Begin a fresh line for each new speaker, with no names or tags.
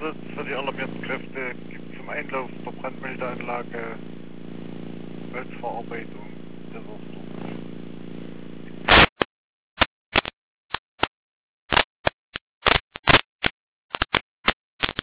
Einsatz für die alarmierten Kräfte gibt zum Einlauf der Brandmeldeanlage Holzverarbeitung der Würstung.